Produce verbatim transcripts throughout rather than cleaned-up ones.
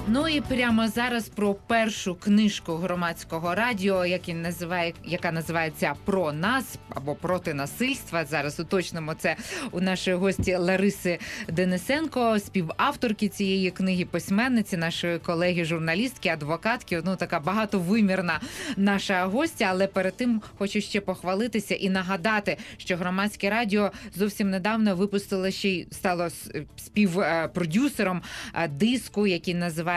Ну і прямо зараз про першу книжку громадського радіо, яка називає, яка називається «Про нас» або «Проти насильства». Зараз уточнимо це у нашої гості Лариси Денисенко, співавторки цієї книги, письменниці, нашої колеги, журналістки, адвокатки. Ну, така багатовимірна наша гостя. Але перед тим хочу ще похвалитися і нагадати, що громадське радіо зовсім недавно випустило ще й стало співпродюсером диску, який називається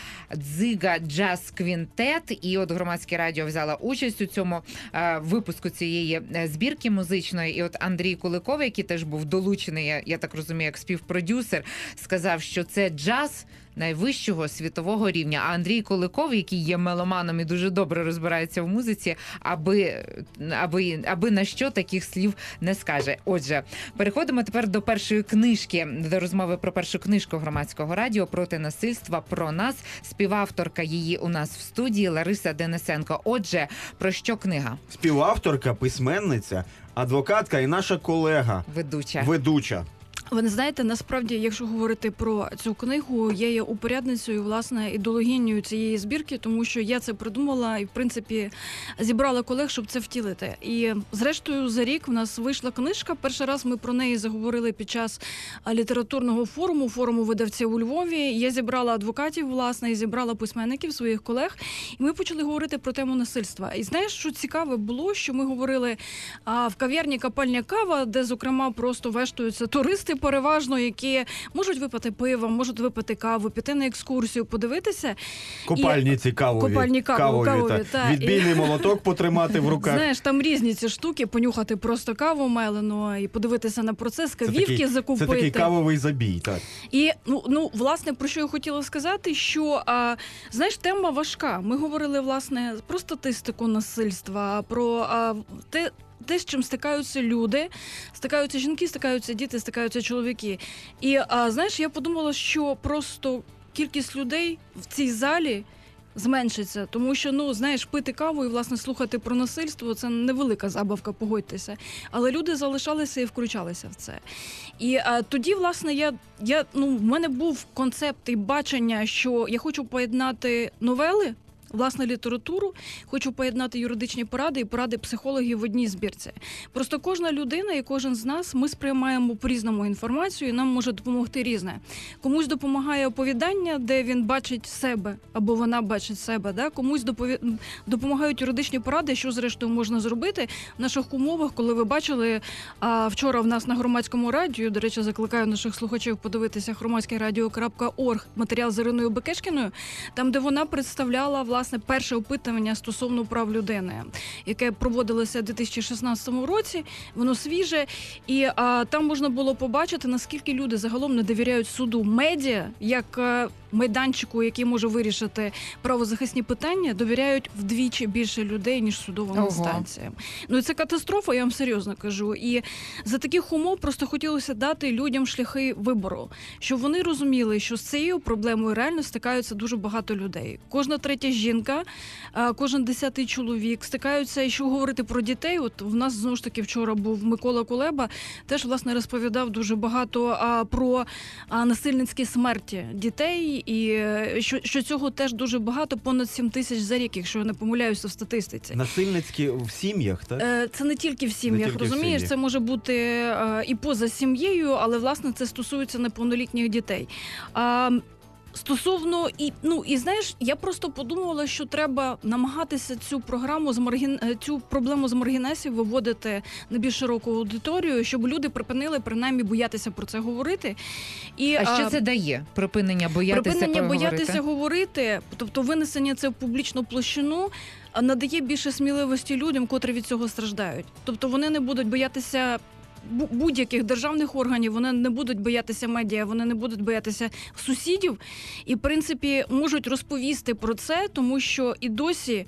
«Дзига Джаз Квінтет». І от громадське радіо взяло участь у цьому е, випуску цієї збірки музичної. І от Андрій Куликов, який теж був долучений, я, я так розумію, як співпродюсер, сказав, що це джаз найвищого світового рівня. А Андрій Куликов, який є меломаном і дуже добре розбирається в музиці, аби, аби, аби на що таких слів не скаже. Отже, переходимо тепер до першої книжки, до розмови про першу книжку громадського радіо «Проти насильства. Про нас». Співавторка її у нас в студії Лариса Денисенко. Отже, про що книга? Співавторка, письменниця, адвокатка і наша колега. Ведуча. Ведуча. Ви не знаєте, насправді, якщо говорити про цю книгу, я є упорядницею, власне, ідеологінню цієї збірки, тому що я це придумала і, в принципі, зібрала колег, щоб це втілити. І, зрештою, за рік в нас вийшла книжка. Перший раз ми про неї заговорили під час літературного форуму, форуму видавців у Львові. Я зібрала адвокатів, власне, і зібрала письменників, своїх колег. І ми почали говорити про тему насильства. І знаєш, що цікаве було, що ми говорили а, в кав'ярні «Копальня кава», де, зокрема, просто вештуються туристи, переважно, які можуть випити пиво, можуть випити каву, піти на екскурсію, подивитися. Копальні ці кавові. Копальні кавові, кавові, кавові та. та. Відбійний молоток потримати в руках. Знаєш, там різні ці штуки, понюхати просто каву мелену і подивитися на процес, кавівки закупити. Це такий кавовий забій, так. І, ну, ну, власне, про що я хотіла сказати, що, а, знаєш, тема важка. Ми говорили, власне, про статистику насильства, про а, те, те, з чим стикаються люди, стикаються жінки, стикаються діти, стикаються чоловіки. І, а, знаєш, я подумала, що просто кількість людей в цій залі зменшиться, тому що, ну, знаєш, пити каву і, власне, слухати про насильство – це невелика забавка, погодьтеся. Але люди залишалися і включалися в це. І а, тоді, власне, я, я, ну, в мене був концепт і бачення, що я хочу поєднати новели, власне, літературу, хочу поєднати юридичні поради і поради психологів в одній збірці. Просто кожна людина і кожен з нас, ми сприймаємо по-різному інформацію, і нам може допомогти різне. Комусь допомагає оповідання, де він бачить себе, або вона бачить себе. Да? Комусь допові... допомагають юридичні поради, що, зрештою, можна зробити в наших умовах, коли ви бачили а, вчора в нас на громадському радіо, до речі, закликаю наших слухачів подивитися громадське радіо крапка орг, матеріал з Іриною Бекешкіною, там, де вона представляла, власне, Власне, перше опитування стосовно прав людини, яке проводилося у дві тисячі шістнадцятому році, воно свіже, і а, там можна було побачити, наскільки люди загалом не довіряють суду. Медіа, як а, майданчику, який може вирішити правозахисні питання, довіряють вдвічі більше людей, ніж судовим Ого. інстанціям. Ну і це катастрофа, я вам серйозно кажу. І за таких умов просто хотілося дати людям шляхи вибору, щоб вони розуміли, що з цією проблемою реально стикаються дуже багато людей. Кожна третя жінка, кожен десятий чоловік стикаються, і що говорити про дітей. От в нас, знову ж таки, вчора був Микола Кулеба, теж, власне, розповідав дуже багато а, про а, насильницькі смерті дітей, і що, що цього теж дуже багато, понад сім тисяч за рік, якщо я не помиляюся в статистиці. Насильницькі в сім'ях, так? Це не тільки в сім'ях, тільки розумієш? в сім'ї. Це може бути а, і поза сім'єю, але, власне, це стосується неповнолітніх дітей. А, Стосовно, і, ну, і знаєш, я просто подумала, що треба намагатися цю програму з маргін... цю проблему з маргінесів виводити на більш широку аудиторію, щоб люди припинили, принаймні, боятися про це говорити. І, а що це дає? Припинення боятися Припинення поговорити? боятися говорити, тобто винесення це в публічну площину, надає більше сміливості людям, котрі від цього страждають. Тобто вони не будуть боятися будь-яких державних органів, вони не будуть боятися медіа, вони не будуть боятися сусідів і, в принципі, можуть розповісти про це, тому що і досі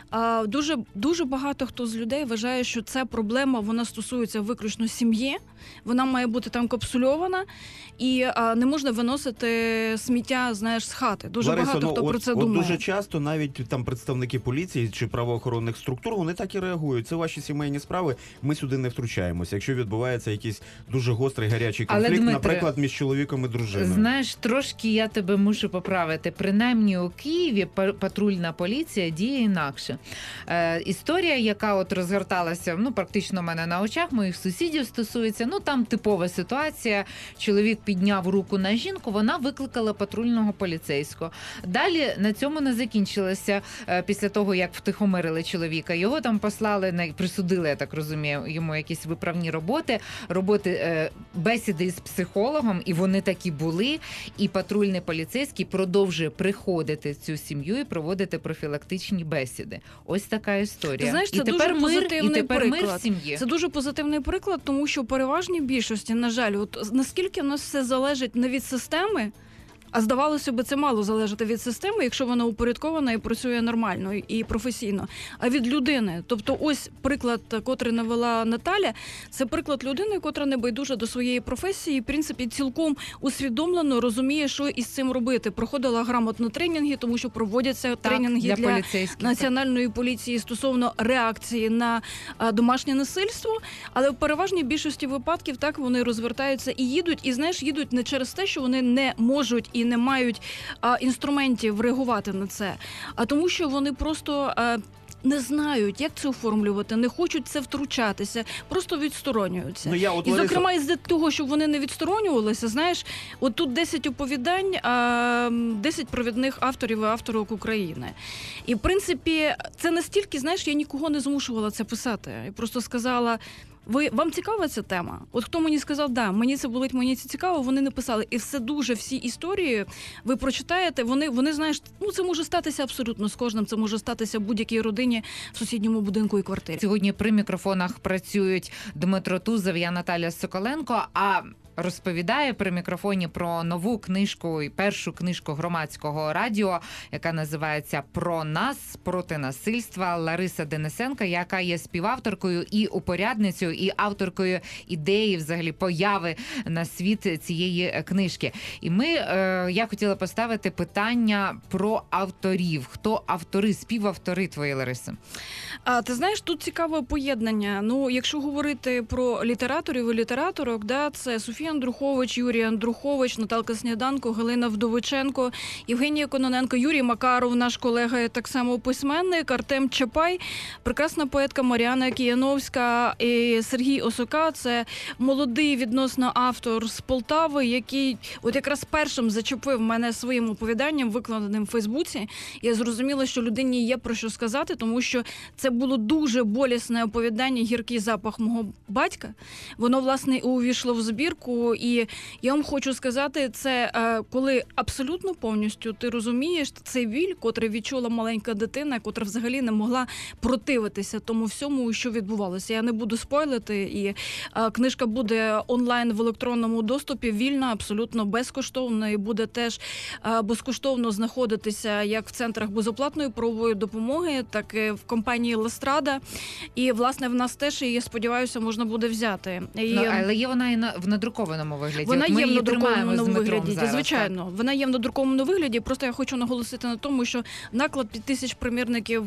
А, дуже, дуже багато хто з людей вважає, що ця проблема, вона стосується виключно сім'ї, вона має бути там капсульована, і а, не можна виносити сміття, знаєш, з хати. Дуже Лариса, багато ну, хто от, про це от думає. дуже часто навіть там представники поліції чи правоохоронних структур, вони так і реагують. Це ваші сімейні справи, ми сюди не втручаємося. Якщо відбувається якийсь дуже гострий, гарячий Але, конфлікт, Дмитре, наприклад, між чоловіком і дружиною. Знаєш, трошки я тебе мушу поправити. Принаймні у Києві па- патрульна поліція діє інакше. Е, історія, яка от розгорталася, ну, практично в мене на очах, моїх сусідів стосується, ну, там типова ситуація. Чоловік підняв руку на жінку, вона викликала патрульного поліцейського. Далі на цьому не закінчилося е, після того, як втихомирили чоловіка. Його там послали, на присудили, я так розумію, йому якісь виправні роботи, роботи, е, бесіди з психологом, і вони такі були. І патрульний поліцейський продовжує приходити в цю сім'ю і проводити профілактичні бесіди. Ось така історія. Ти знаєш, це і тепер дуже мир, і позитивний тепер мир приклад. в сім'ї. Це дуже позитивний приклад, тому що у переважній більшості, на жаль, от наскільки в нас все залежить не від системи, а здавалося б, це мало залежати від системи, якщо вона упорядкована і працює нормально і професійно, а від людини. Тобто ось приклад, котрий навела Наталя, це приклад людини, котра не байдужа до своєї професії, і, в принципі, цілком усвідомлено розуміє, що із цим робити. Проходила грамотно тренінги, тому що проводяться Так, тренінги для, для поліцейських. національної поліції стосовно реакції на а, домашнє насильство, але в переважній більшості випадків так вони розвертаються і їдуть, і, знаєш, їдуть не через те, що вони не можуть і не мають а, інструментів реагувати на це, а тому, що вони просто а, не знають, як це оформлювати, не хочуть це втручатися, просто відсторонюються. Ну, я от, І, Лариса, зокрема, із того, щоб вони не відсторонювалися, знаєш, от тут десять оповідань, а десять провідних авторів і авторок України. І, в принципі, це настільки, знаєш, я нікого не змушувала це писати. Я просто сказала, ви, вам цікава ця тема? От хто мені сказав, да, мені це болить, мені це цікаво, вони написали. І все дуже, всі історії ви прочитаєте, вони, вони знаєш, ну це може статися абсолютно з кожним, це може статися будь-якій родині в сусідньому будинку і квартирі. Сьогодні при мікрофонах працюють Дмитро Тузов, я Наталя Соколенко, а розповідає при мікрофоні про нову книжку і першу книжку громадського радіо, яка називається «Про нас, проти насильства» Лариса Денисенко, яка є співавторкою і упорядницею, і авторкою ідеї, взагалі, появи на світ цієї книжки. І ми, е, я хотіла поставити питання про авторів. Хто автори, співавтори твої, Лариси? А ти знаєш, тут цікаве поєднання. Ну, якщо говорити про літераторів і літераторок, да, це Софія Андрухович, Юрій Андрухович, Наталка Сніданко, Галина Вдовиченко, Євгенія Кононенко, Юрій Макаров, наш колега, так само письменник, Артем Чапай, прекрасна поетка Мар'яна Кияновська і Сергій Осока. Це молодий відносно автор з Полтави, який от якраз першим зачепив мене своїм оповіданням, викладеним в Фейсбуці. Я зрозуміла, що людині є про що сказати, тому що це було дуже болісне оповідання «Гіркий запах мого батька». Воно, власне, увійшло в збірку. І я вам хочу сказати, це коли абсолютно повністю ти розумієш цей біль, котрий відчула маленька дитина, котра взагалі не могла противитися тому всьому, що відбувалося. Я не буду спойлити, і книжка буде онлайн в електронному доступі, вільна, абсолютно безкоштовна, і буде теж безкоштовно знаходитися як в центрах безоплатної правової допомоги, так і в компанії «Ластрада». І, власне, в нас теж, і я сподіваюся, можна буде взяти. І... Ну, але є вона і на, в надрукованому вигляді. Вона От ми є в її тримаємо з надрукованому Дмитром вигляді, зараз, звичайно. так. Вона є в надрукованому вигляді, просто я хочу наголосити на тому, що наклад під тисяч примірників,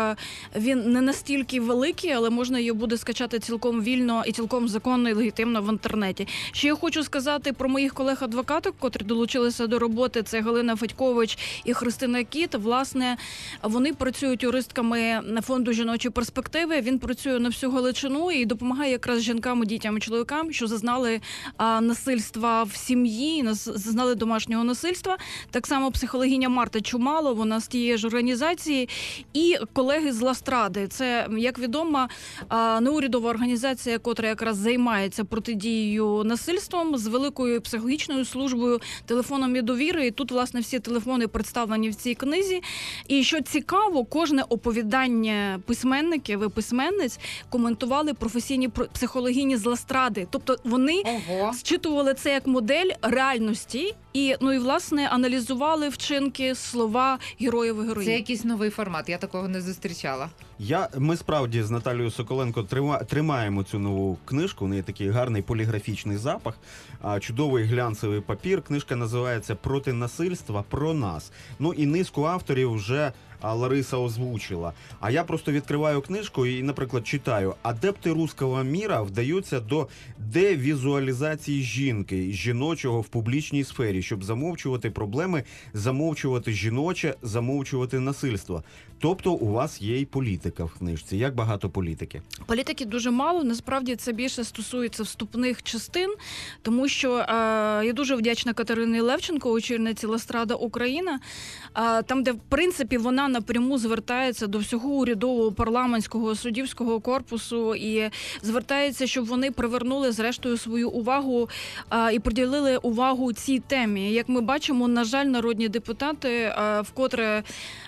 він не настільки великий, але можна її буде скачати цілком вільно і цілком законно і легітимно в інтернеті. Ще я хочу сказати про моїх колег-адвокаток, котрі долучилися до роботи, це Галина Федькович і Христина Кіт. Власне, вони працюють юристками фонду «Жіночі перспективи». Він працює на всю Галичину і допомагає якраз жінкам, дітям і чоловікам, що зазнали а, насильства в сім'ї, зазнали домашнього насильства. Так само психологиня Марта Чумало, вона з тієї ж організації, і колеги з Ластради. Це, як відомо, а, неурядова організація, котра якраз займається протидією насильством з великою психологічною службою, телефоном і довіри. І тут, власне, всі телефони представлені в цій книзі. І що цікаво, кожне оповідання письменників і письменниць коментували професійні психологині з Ластради. Тобто вони, зчитували це як модель реальності і, ну, і, власне, аналізували вчинки, слова героїв і героїв. Це якийсь новий формат, я такого не зустрічала. Я, ми справді з Наталією Соколенко трима, тримаємо цю нову книжку. У неї такий гарний поліграфічний запах, а, чудовий глянцевий папір. Книжка називається «Проти насильства. Про нас». Ну і низку авторів вже а, Лариса озвучила. А я просто відкриваю книжку і, наприклад, читаю: «Адепти руського міра вдаються до девізуалізації жінки, жіночого в публічній сфері, щоб замовчувати проблеми, замовчувати жіноче, замовчувати насильство». Тобто у вас є й політика в книжці. Як багато політики? Політики дуже мало. Насправді це більше стосується вступних частин, тому що е, я дуже вдячна Катерині Левченко, очільниці Ластрада Україна, е, там, де в принципі вона напряму звертається до всього урядового, парламентського, суддівського корпусу і звертається, щоб вони привернули зрештою свою увагу е, і приділили увагу цій темі. Як ми бачимо, на жаль, народні депутати е, вкотре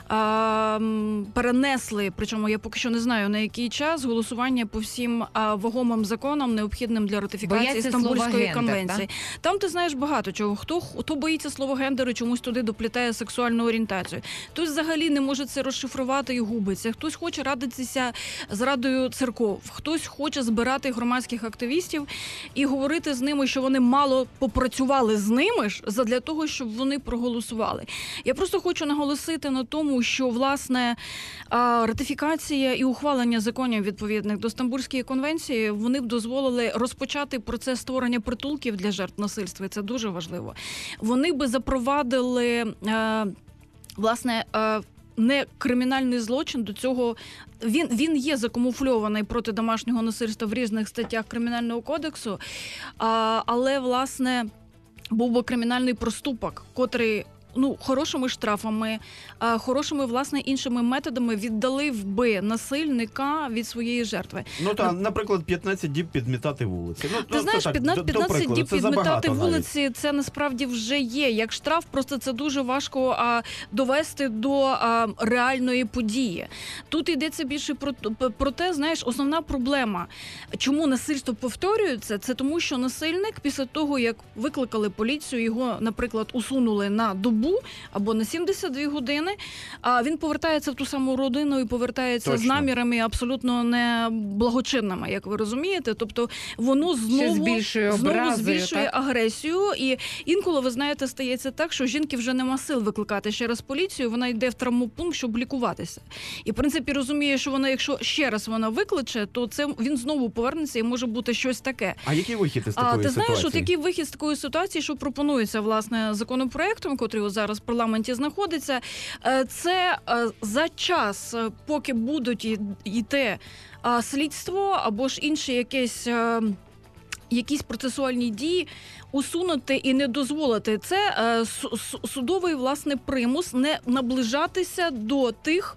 е, перенесли, причому я поки що не знаю на який час, голосування по всім а, вагомим законам, необхідним для ратифікації Бояться Стамбульської слова конвенції. гендер, Там ти знаєш багато чого. Хто, хто боїться слова гендеру, чомусь туди доплітає сексуальну орієнтацію. Хтось взагалі не може це розшифрувати і губиться. Хтось хоче радитися з Радою церков. Хтось хоче збирати громадських активістів і говорити з ними, що вони мало попрацювали з ними ж задля того, щоб вони проголосували. Я просто хочу наголосити на тому, що, власне, ратифікація і ухвалення законів відповідних до Стамбульської конвенції, вони б дозволили розпочати процес створення притулків для жертв насильства, і це дуже важливо. Вони би запровадили, власне, не кримінальний злочин, до цього він, він є закамуфльований проти домашнього насильства в різних статтях Кримінального кодексу, але, власне, був би кримінальний проступок, котрий, ну, хорошими штрафами, а, хорошими, власне, іншими методами віддалив би насильника від своєї жертви. Ну, та, наприклад, п'ятнадцять діб підмітати вулиці. Ну, Ти ну, знаєш, так, п'ятнадцять, до, до п'ятнадцять прикладу, діб це підмітати забагато вулиці, навіть. це насправді вже є як штраф, просто це дуже важко а, довести до а, реальної події. Тут йдеться більше про, про те, знаєш, основна проблема, чому насильство повторюється, це тому, що насильник після того, як викликали поліцію, його, наприклад, усунули на добу або на сімдесят дві години, а він повертається в ту саму родину і повертається Точно. з намірами абсолютно неблагочинними, як ви розумієте. Тобто воно знову збільшує знову образою, збільшує так? агресію. І інколи, ви знаєте, стається так, що жінки вже нема сил викликати ще раз поліцію, вона йде в травмопункт, щоб лікуватися. І, в принципі, розуміє, що вона, якщо ще раз вона викличе, то це він знову повернеться і може бути щось таке. А який вихід із такої А ти ситуації? знаєш, от який вихід з такої ситуації, що пропонується, власне, законопроектом, котрий от зараз в парламенті знаходиться, це за час, поки будуть йти слідство або ж інші якісь, якісь процесуальні дії, усунути і не дозволити. Це судовий, власне, примус не наближатися до тих,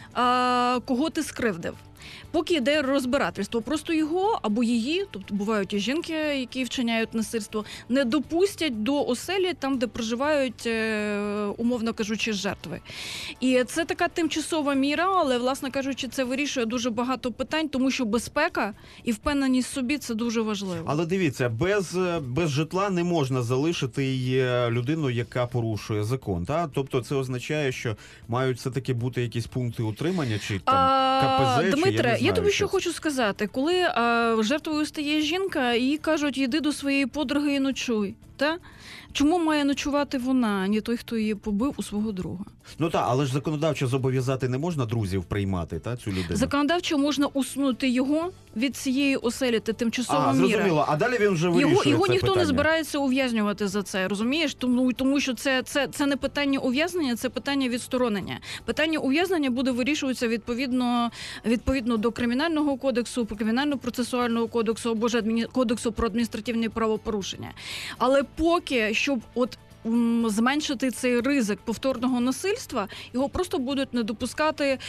кого ти скривдив. Поки йде розбирательство, просто його або її, тобто бувають і жінки, які вчиняють насильство, не допустять до оселі, там, де проживають, умовно кажучи, жертви. І це така тимчасова міра, але, власне кажучи, це вирішує дуже багато питань, тому що безпека і впевненість в собі – це дуже важливо. Але дивіться, без, без житла не можна залишити й людину, яка порушує закон. Та? Тобто це означає, що мають все-таки бути якісь пункти утримання, чи там ка пе зет, чи Дмитре, я, я тобі що що хочу сказати. Коли а, жертвою стає жінка, їй кажуть, йди до своєї подруги і ночуй. Та? Чому має ночувати вона, а не той, хто її побив, у свого друга? Ну так, але ж законодавчо зобов'язати не можна друзів приймати, та, цю людину? Законодавчо можна усунути його від цієї оселі, це тимчасова а, міра. зрозуміло. А далі він вже вирішує Його, його це ніхто питання. не збирається ув'язнювати за це, розумієш? Тому, тому що це, це, це не питання ув'язнення, це питання відсторонення. Питання ув'язнення буде вирішуватися відповідно, відповідно до Кримінального кодексу, Кримінально-процесуального кодексу або ж адміні... кодексу про адміністративні правопорушення. Але поки, щоб от м, зменшити цей ризик повторного насильства, його просто будуть не допускати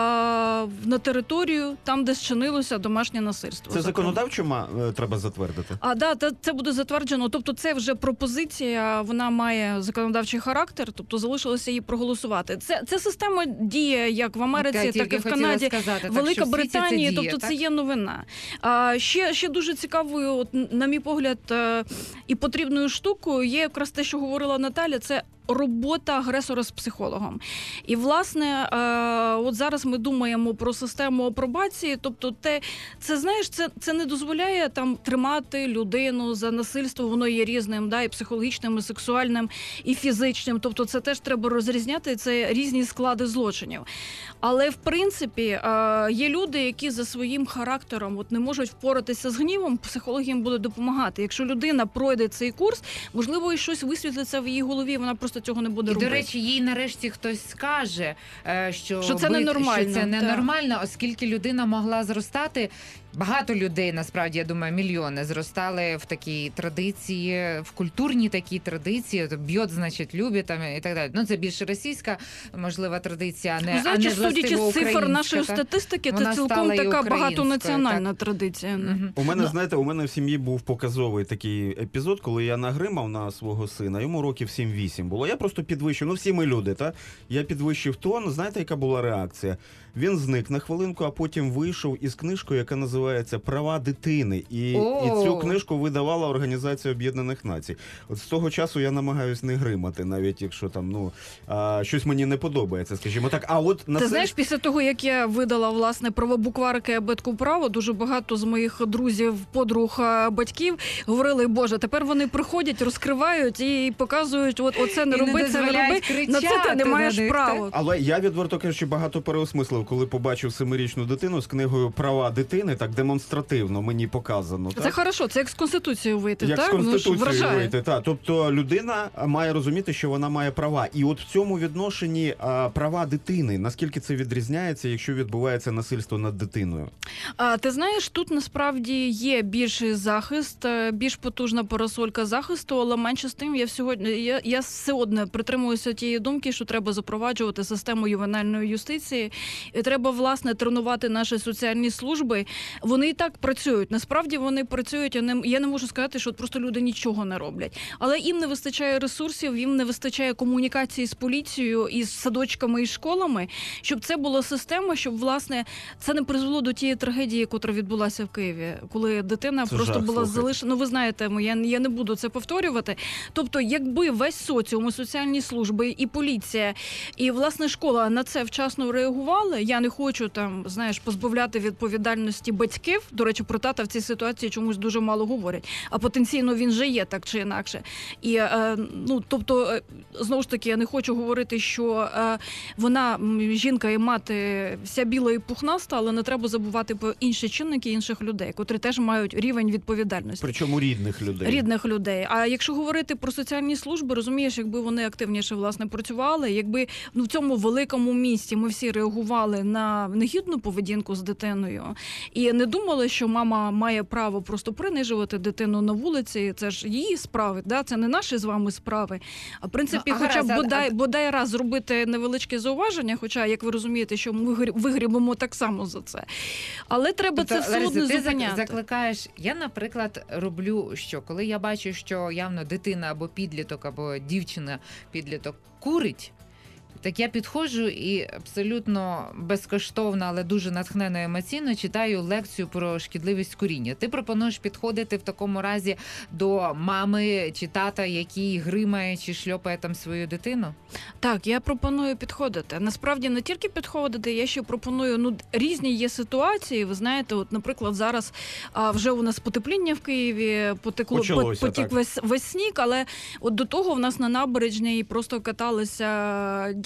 а, на територію, там, де зчинилося домашнє насильство. Це зокрема. законодавчо ма- е, треба затвердити? А да, та це буде затверджено. Тобто, це вже пропозиція, вона має законодавчий характер, тобто залишилося її проголосувати. Це, це система діє як в Америці, От я так і тільки в хотіла Канаді, сказати, так, Велика що в світі це Британія. діє, Тобто, так? це є новина. А ще, ще дуже цікавою, от, на мій погляд, е, і потрібною штукою є якраз те, що говорила Наталя. Це робота агресора з психологом. І, власне, е, от зараз ми думаємо про систему апробації, тобто те, це, знаєш, це, це не дозволяє там тримати людину за насильство, воно є різним, да, і психологічним, і сексуальним, і фізичним, тобто це теж треба розрізняти, це різні склади злочинів. Але, в принципі, е, є люди, які за своїм характером от не можуть впоратися з гнівом, психологи їм будуть допомагати. Якщо людина пройде цей курс, можливо, і щось висвітлиться в її голові, вона просто цього не буде І, робити. до речі, їй нарешті хтось скаже, е, що, Що це бит- ненормально, що це так. ненормально, оскільки людина могла зростати. Багато людей, насправді, я думаю, мільйони зростали в такій традиції, в культурній такій традиції. То б'єт, значить, любить там, і так далі. Ну, це більше російська, можливо, традиція, а не, Ну, а знаєте, не судячи властиво з цифр українська, нашої та? статистики, Вона це цілком стала і така українською, багатонаціональна традиція. Мгм. У мене, Ну. знаєте, у мене в сім'ї був показовий такий епізод, коли я нагримав на свого сина, йому років сім-вісім було. Я просто підвищив, ну всі ми люди, та? Я підвищив тон, знаєте, яка була реакція? Він зник на хвилинку, а потім вийшов із книжкою, яка називається «Права дитини». І, О! і цю книжку видавала Організація Об'єднаних Націй. От з того часу я намагаюсь не гримати, навіть якщо там, ну, а, щось мені не подобається, скажімо так. А от на Ти це... знаєш, після того, як я видала, власне, правобукварики абетку право, дуже багато з моїх друзів, подруг, а, батьків говорили, боже, тепер вони приходять, розкривають і показують, от оце не І не роби, це не дозволяють роби, на це ти кричати не на маєш них, права. Але я, відверто кажучи, багато переосмислив, коли побачив семирічну дитину з книгою «Права дитини», так демонстративно мені показано. Це Так? хорошо, це як з Конституцією вийти, Як так? з Ну, ж Конституцією вражає. вийти, так. Тобто людина має розуміти, що вона має права. І от в цьому відношенні а, права дитини, наскільки це відрізняється, якщо відбувається насильство над дитиною? А ти знаєш, тут насправді є більший захист, е, більш потужна парасолька захисту, але менше з тим я сьогодні я, я все одно притримуюся тієї думки, що треба запроваджувати систему ювенальної юстиції, і треба власне тренувати наші соціальні служби. Вони і так працюють. Насправді вони працюють. Я не я не можу сказати, що от просто люди нічого не роблять, але їм не вистачає ресурсів, їм не вистачає комунікації з поліцією і з садочками і школами, щоб це була система, щоб власне це не призвело до тієї трагедії, яка відбулася в Києві, коли дитина Це просто жах, була слухайте. залишена. Ну, ви знаєте, я, я не буду це повторювати. Тобто, якби весь соціум, і соціальні служби, і поліція, і власне школа на це вчасно реагували, я не хочу там, знаєш, позбавляти відповідальності батьків. До речі, про тата в цій ситуації чомусь дуже мало говорять, а потенційно він же є так чи інакше. І е, ну, тобто, е, знову ж таки, я не хочу говорити, що е, вона, м, жінка і мати, вся біла і пухнаста, але не треба забувати про інші чинники інших людей, котрі теж мають рівень відповідальності. Причому рідних людей. Рідних людей. А якщо говорити про соціальні служби, розумієш, якби вони активніше власне працювали, якби ну в цьому великому місті ми всі реагували на негідну поведінку з дитиною і не думали, що мама має право просто принижувати дитину на вулиці, це ж її справи, да? Це не наші з вами справи. А в принципі, Ну, а хоча б гаразд, а- бодай, а- бодай раз зробити невеличке зауваження, хоча, як ви розумієте, що ми грі- вигрібемо так само за це. Але треба це Тобто, все Лариса, одно ти зак- зупиняти. закликаєш. Я, наприклад, роблю що, коли я бачу, що явно дитина або підліток, або дівчина підліток курить. Так я підходжу і абсолютно безкоштовно, але дуже натхненно емоційно читаю лекцію про шкідливість куріння. Ти пропонуєш підходити в такому разі до мами чи тата, який гримає чи шльопає там свою дитину? Так, я пропоную підходити. Насправді не тільки підходити, я ще пропоную, ну, різні є ситуації. Ви знаєте, от, наприклад, зараз а, вже у нас потепління в Києві, потекло, Почалося, потік так. весь, весь сніг, але от до того в нас на набережній просто каталися діти,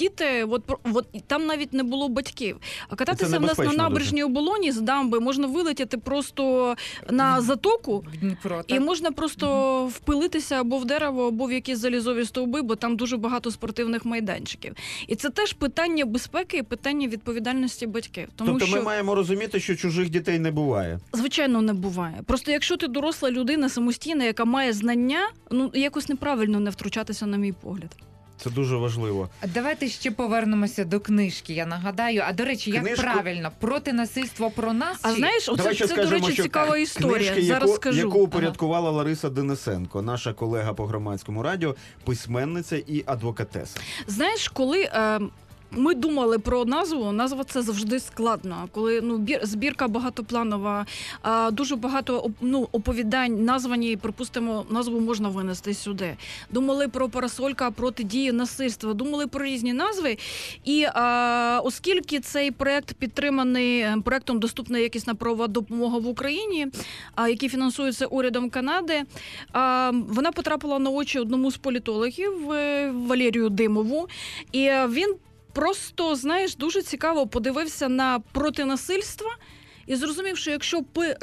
діти, от, про- от там навіть не було батьків. А кататися в нас на небезпечно набережній оболоні з дамби можна вилетіти просто на затоку. В Дніпро, І так? можна просто впилитися або в дерево, або в якісь залізові стовби, бо там дуже багато спортивних майданчиків. І це теж питання безпеки і питання відповідальності батьків. Тому Тобто що, ми маємо розуміти, що чужих дітей не буває. звичайно, не буває. Просто якщо ти доросла людина самостійна, яка має знання, ну якось неправильно не втручатися, на мій погляд. Це дуже важливо. А давайте ще повернемося до книжки, я нагадаю. А, до речі, як Книжку- правильно? Проти насильства про нас? А чи- знаєш, оце Давай ще це, до скажемо, речі, що цікава історія. Книжки, Зараз яку, скажу. яку Ага. упорядкувала Лариса Денисенко, наша колега по громадському радіо, письменниця і адвокатеса. Знаєш, коли е, ми думали про назву, назва це завжди складно. Коли ну бір, збірка багатопланова, е, дуже багато оп- ну, оповідань названі, припустимо, назву можна винести сюди. Думали про парасолька проти дії насильства, думали про різні назви. І е, оскільки цей проект підтриманий е, проектом «Доступна якісна правова допомога в Україні», а, який фінансується урядом Канади, а, вона потрапила на очі одному з політологів е, Валерію Димову, і е, він просто, знаєш, дуже цікаво подивився на проти насильства і зрозумів, що якщо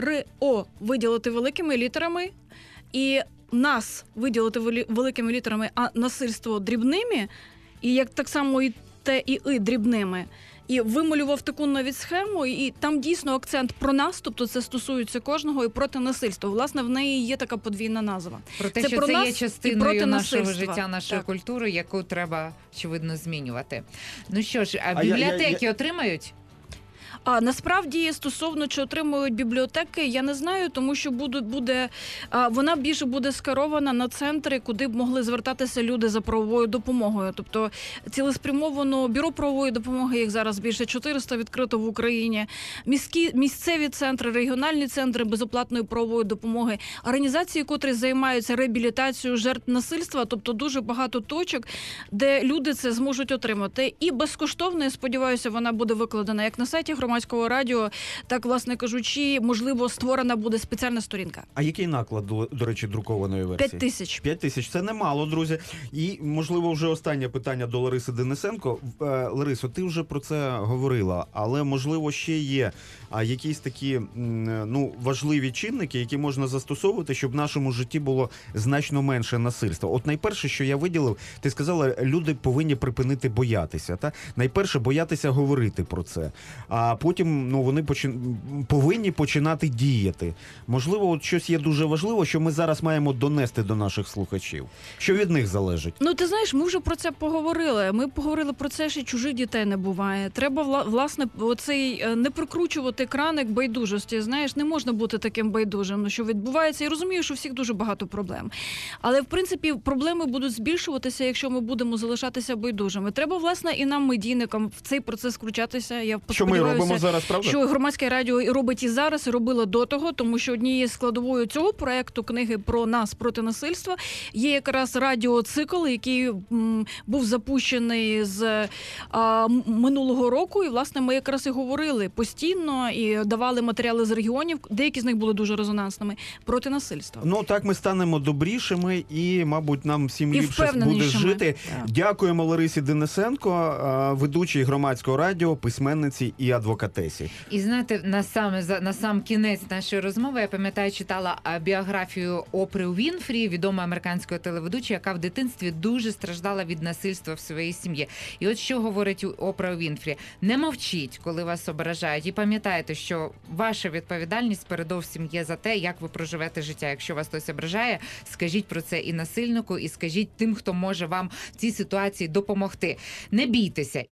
ПРО виділити великими літерами і нас виділити велі- великими літерами, а насильство дрібними, і як так само і те, і і дрібними, і вималював таку навіть схему, і там дійсно акцент про нас, тобто це стосується кожного, і проти насильства. Власне, в неї є така подвійна назва. Про те, Це що про це нас є і частиною проти нашого насильства. життя, нашої Так. культури, яку треба, очевидно, змінювати. Ну що ж, а А я- я- бібліотеки отримають? А насправді стосовно чи отримують бібліотеки, я не знаю, тому що буде, буде а, вона більше буде скерована на центри, куди б могли звертатися люди за правовою допомогою. Тобто цілеспрямовано бюро правової допомоги, їх зараз більше чотириста відкрито в Україні. Міські місцеві центри, регіональні центри безоплатної правової допомоги, організації, котрі займаються реабілітацією жертв насильства, тобто дуже багато точок, де люди це зможуть отримати. І безкоштовно, я сподіваюся, вона буде викладена як на сайті громадського радіо, так, власне кажучи, можливо, створена буде спеціальна сторінка. А який наклад, до, до речі, друкованої версії? П'ять тисяч. П'ять тисяч – це немало, друзі. І, можливо, вже останнє питання до Лариси Денисенко. Е, Ларисо, ти вже про це говорила, але, можливо, ще є а, якісь такі м, ну, важливі чинники, які можна застосовувати, щоб в нашому житті було значно менше насильства. От найперше, що я виділив, ти сказала, люди повинні припинити боятися. Та? Найперше, боятися говорити про це. А потім ну, вони почин... повинні починати діяти. Можливо, от щось є дуже важливо, що ми зараз маємо донести до наших слухачів. Що від них залежить? Ну, ти знаєш, ми вже про це поговорили. Ми поговорили про це, що чужих дітей не буває. Треба, вла- власне, оцей е, не прикручувати краник байдужості. Знаєш, не можна бути таким байдужим, ну, що відбувається. Я розумію, що у всіх дуже багато проблем. Але, в принципі, проблеми будуть збільшуватися, якщо ми будемо залишатися байдужими. Треба, власне, і нам, медійникам, в цей процес включатися. Я Що ми робимо зараз, правда? що громадське радіо і робить і зараз, і робило до того, тому що однією з складовою цього проекту книги про нас проти насильства є якраз радіоцикл, який м, був запущений з а, м- минулого року. І власне ми якраз і говорили постійно і давали матеріали з регіонів. Деякі з них були дуже резонансними проти насильства. Ну, так ми станемо добрішими і, мабуть, нам всім І ліпше буде впевненішими. жити. Так. Дякуємо Ларисі Денисенко, а, ведучій громадського радіо, письменниці і адвокатесі. І знаєте, на саме за на сам кінець нашої розмови я пам'ятаю, читала а, біографію Опри Вінфрі, відомої американської телеведучої, яка в дитинстві дуже страждала від насильства в своїй сім'ї. І от що говорить Опра Вінфрі: не мовчіть, коли вас ображають, і пам'ятайте, що ваша відповідальність передовсім є за те, як ви проживете життя. Якщо вас хтось ображає, скажіть про це і насильнику, і скажіть тим, хто може вам в цій ситуації допомогти. Не бійтеся.